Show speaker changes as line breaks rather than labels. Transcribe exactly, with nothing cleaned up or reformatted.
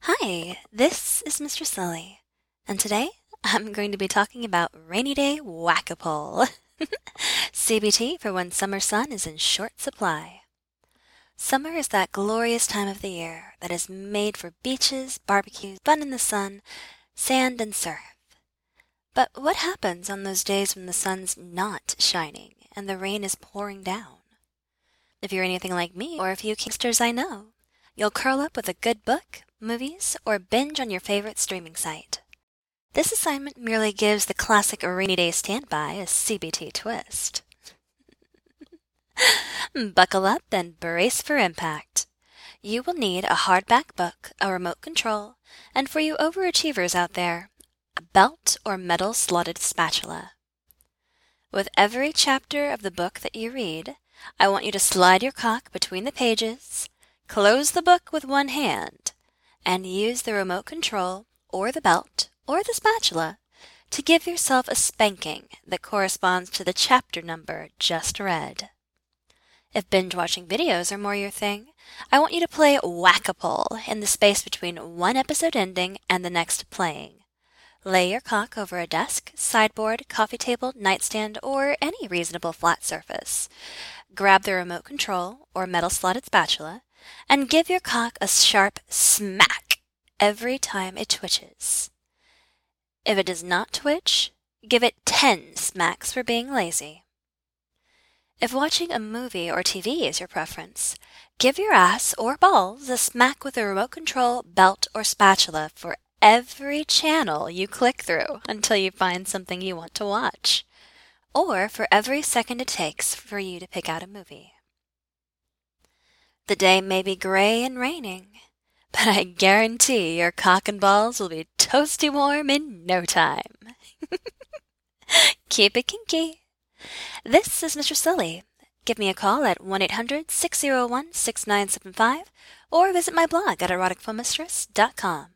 Hi, this is Mistress Silly, and today I'm going to be talking about Rainy Day Whack-a-Pole. C B T for when summer sun is in short supply. Summer is that glorious time of the year that is made for beaches, barbecues, fun in the sun, sand, and surf. But what happens on those days when the sun's not shining and the rain is pouring down? If you're anything like me, or a few kinksters I know, you'll curl up with a good book, movies, or binge on your favorite streaming site. This assignment merely gives the classic rainy day standby a C B T twist. Buckle up and brace for impact. You will need a hardback book, a remote control, and for you overachievers out there, a belt or metal slotted spatula. With every chapter of the book that you read, I want you to slide your cock between the pages, close the book with one hand, and use the remote control, or the belt, or the spatula to give yourself a spanking that corresponds to the chapter number just read. If binge-watching videos are more your thing, I want you to play Whack-a-Pole in the space between one episode ending and the next playing. Lay your cock over a desk, sideboard, coffee table, nightstand, or any reasonable flat surface. Grab the remote control, or metal slotted spatula, and give your cock a sharp smack every time it twitches. If it does not twitch, give it ten smacks for being lazy. If watching a movie or T V is your preference, give your ass or balls a smack with a remote control, belt, or spatula for every channel you click through until you find something you want to watch, or for every second it takes for you to pick out a movie. The day may be gray and raining, but I guarantee your cock and balls will be toasty warm in no time. Keep it kinky. This is Mistress Silly. Give me a call at one eight hundred, six oh one, six nine seven five or visit my blog at erotic fun mistress dot com.